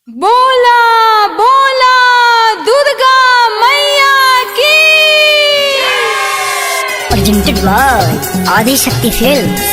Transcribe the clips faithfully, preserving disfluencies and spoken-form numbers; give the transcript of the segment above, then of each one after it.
बोला बोला दुर्गा मैया की। Presented by Adi Shakti Films.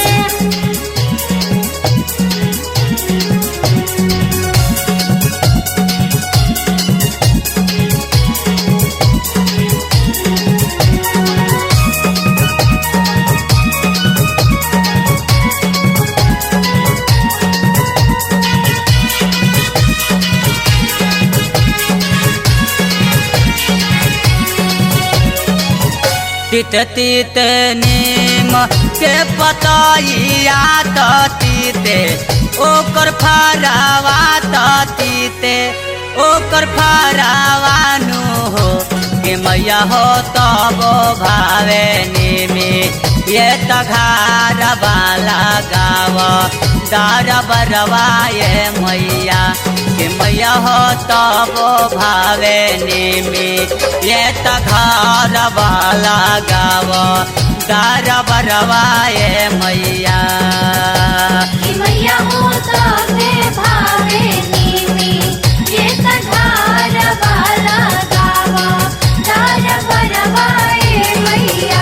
तित तित नीम के पतइया त तीते ओकर फरावा त तीते ओकर फरावानु हो के मैया हो तब भावे निमी ये त घार बाला गाव दार बरवा ये मैया के मैया हो तब भावे निमी ये त घर वाला गाव दार बरवा ये मैया कि मैया हो तबे भावे निमी ये त घर वाला गाव दार बरवा ये मैया।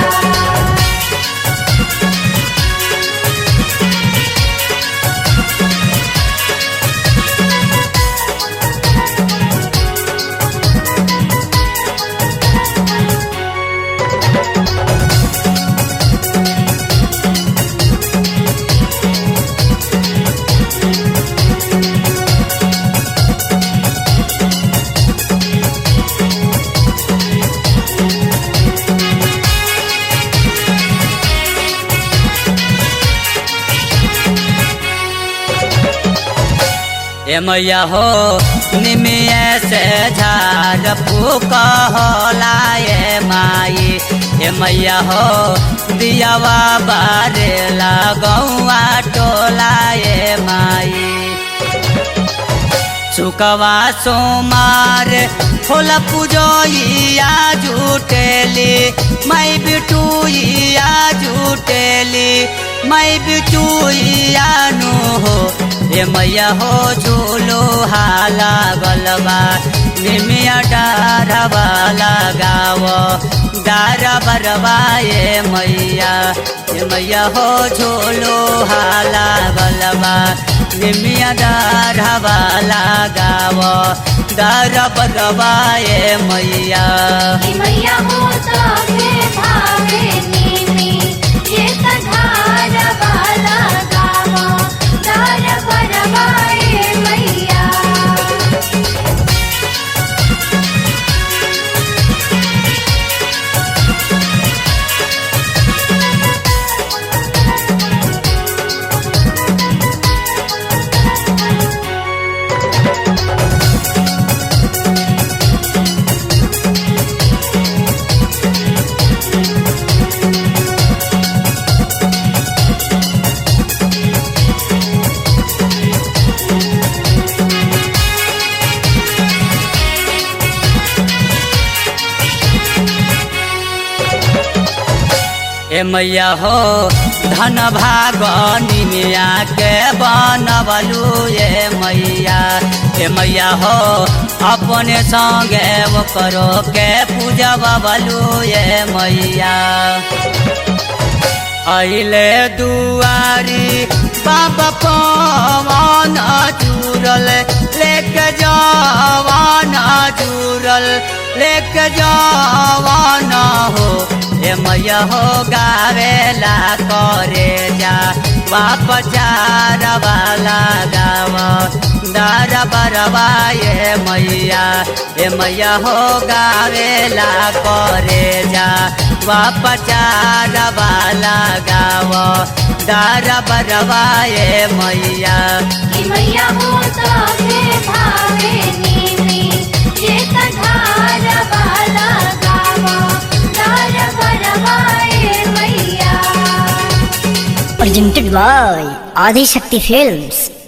ए मैया हो निमिया से झाड़ फूक होला ये माई ए मैया हो दियावा बारे लगौआ टोला ये माई सुकवा सोमार होला पूजोइया झूठेली मैं बिटुइया झूठेली मैं बिटुइया नु हो ए मैया हो झूलो हाला गलबा निमिया डारा वाला गाव दारा बरवा ये मैया ए मैया हो झूलो हाला गलबा निमिया डारा वाला गाव दारा बरवा ये मैया कि मैया हो तबे भावे निमी ये त घर वाला गाव दार बरवा ये मैया। ए मैया हो धन भाग निमिया के बनबलू ये मैया ए मैया हो अपने संगे वो करो के पूजा बबलू ये मैया अइले दुआरी बाबा पवन जुरल लेके जवान जुरल लेके जवान हो ए मैया हो गावेला करे जा वापस जार वाला गाव दार बरवा ये मैया ए मैया हो गावेला करे जा वापस जार वाला गाव दार बरवा ये मैया कि मैया हो तबे भावे निमी ये त घर वाला गाव दार बरवा ये मैया। Presented by Adi Shakti Films.